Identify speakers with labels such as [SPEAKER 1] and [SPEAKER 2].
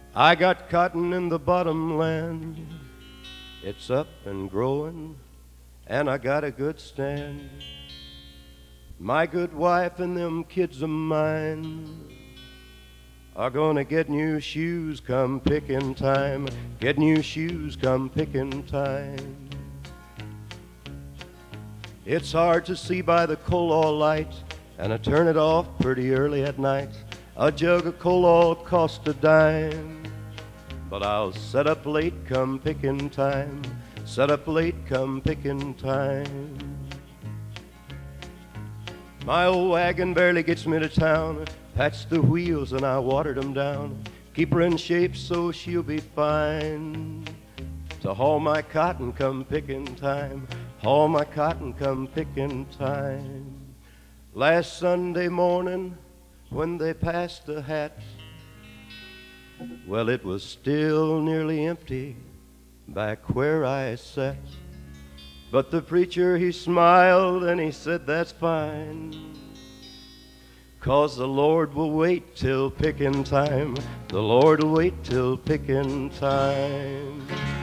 [SPEAKER 1] I got cotton in the bottomland. It's up and growing, and I got a good stand. My good wife and them kids of mine are gonna get new shoes come picking time. Get new shoes come picking time. It's hard to see by the coal oil light, and I turn it off pretty early at night. A jug of coal oil cost a dime, but I'll set up late come picking time. Set up late come picking time. My old wagon barely gets me to town. Patch the wheels and I watered them down. Keep her in shape so she'll be fine. To haul my cotton come picking time. Haul my cotton come picking time. Last Sunday morning when they passed the hat, well, it was still nearly empty back where I sat. But the preacher, he smiled and he said, "That's fine, 'cause the Lord will wait till picking time. The Lord will wait till picking time."